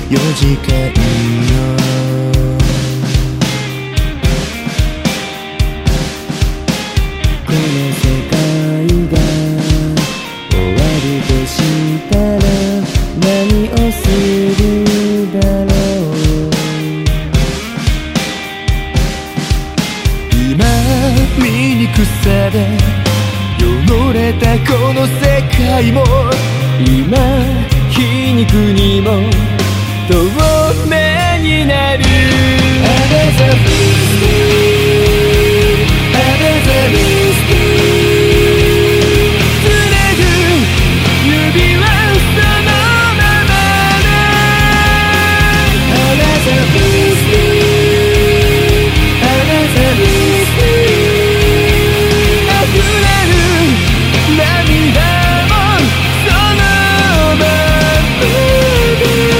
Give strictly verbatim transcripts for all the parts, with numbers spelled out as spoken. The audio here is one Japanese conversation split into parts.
よじかんよこの世界が終わるとしたら何をするだろう。今醜さで汚れたこの世界も今皮肉にも透明になる。 Another mystery Another mystery つなぐ指はそのままで Another mystery Another mystery 溢れる涙もそのままで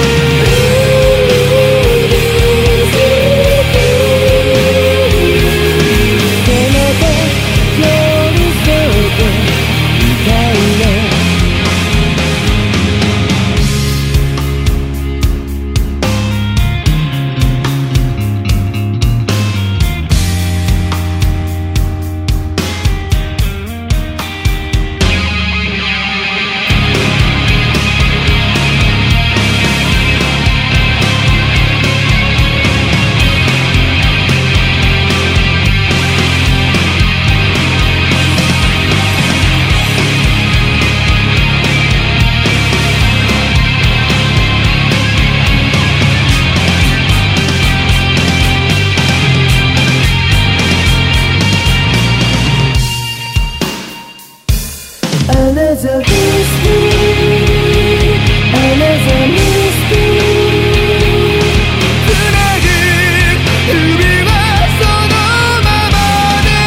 Another mystery Another mystery つなぐ指はそのままで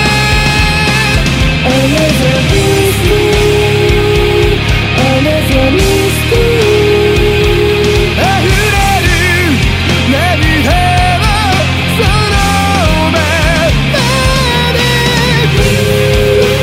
Another mystery Another mystery 溢れる涙はそのままで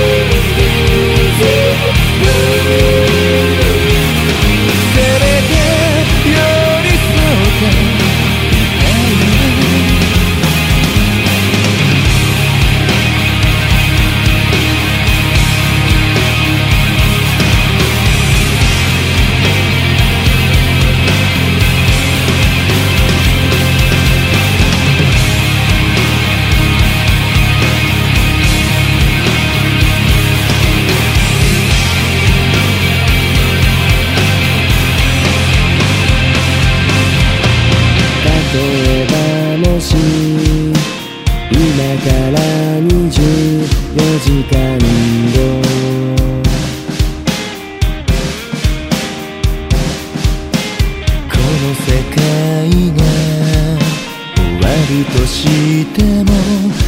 例えばもし今からにじゅうよじかんごこの世界が終わるとしても